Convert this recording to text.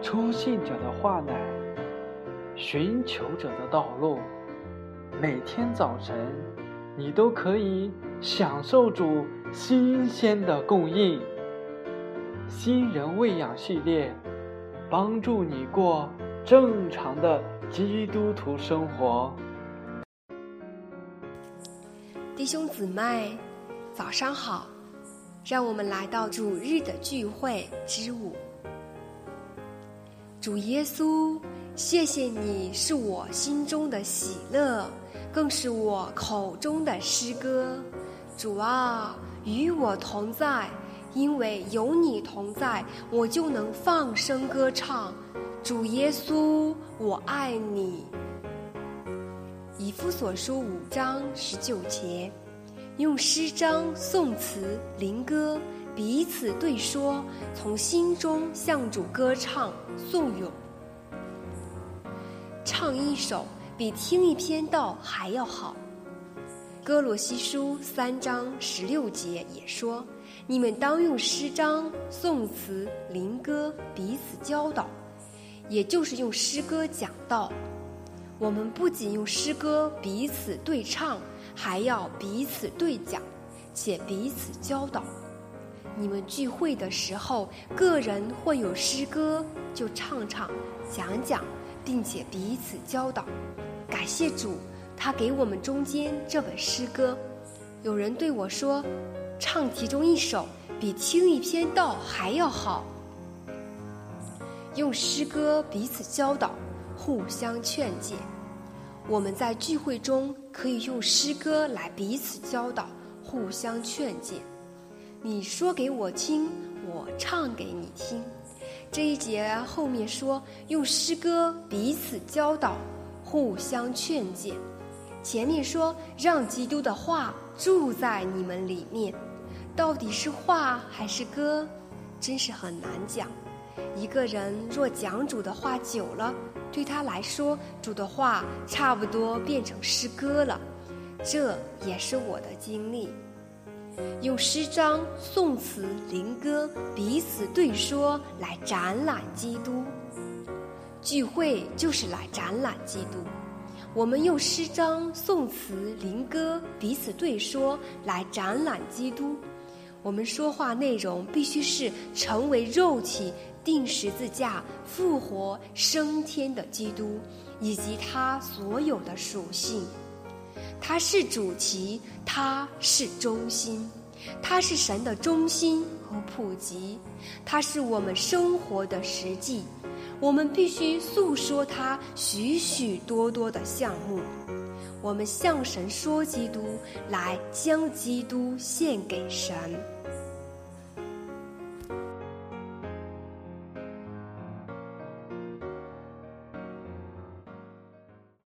初信者的话乃寻求者的道路。每天早晨，你都可以享受主新鲜的供应。新人喂养系列，帮助你过正常的基督徒生活。 弟兄姊妹，早上好！让我们来到主日的聚会之5。主耶稣，谢谢你是我心中的喜乐，更是我口中的诗歌。主啊，与我同在，因为有你同在，我就能放声歌唱。主耶稣，我爱你。以弗所书5章19节，用诗章、颂词、灵歌彼此对说，从心中向主歌唱颂咏。唱一首比听一篇道还要好。哥罗西书3章16节也说，你们当用诗章、颂词、灵歌彼此教导，也就是用诗歌讲道。我们不仅用诗歌彼此对唱，还要彼此对讲，且彼此教导。你们聚会的时候，个人会有诗歌，就唱唱、讲讲，并且彼此教导。感谢主，他给我们中间这本诗歌。有人对我说，唱其中一首比听一篇道还要好。用诗歌彼此教导，互相劝诫。我们在聚会中可以用诗歌来彼此教导，互相劝诫。你说给我听，我唱给你听。这一节后面说，用诗歌彼此教导，互相劝诫。前面说，让基督的话住在你们里面。到底是话还是歌，真是很难讲。一个人若讲主的话久了，对他来说，主的话差不多变成诗歌了。这也是我的经历。用诗章、颂词、灵歌彼此对说来展览基督。聚会就是来展览基督。我们用诗章、颂词、灵歌彼此对说来展览基督。我们说话内容必须是成为肉体、钉十字架、复活、升天的基督，以及他所有的属性。他是主题，他是中心，他是神的中心和普及，他是我们生活的实际。我们必须诉说他许许多多的项目。我们向神说基督，来将基督献给神。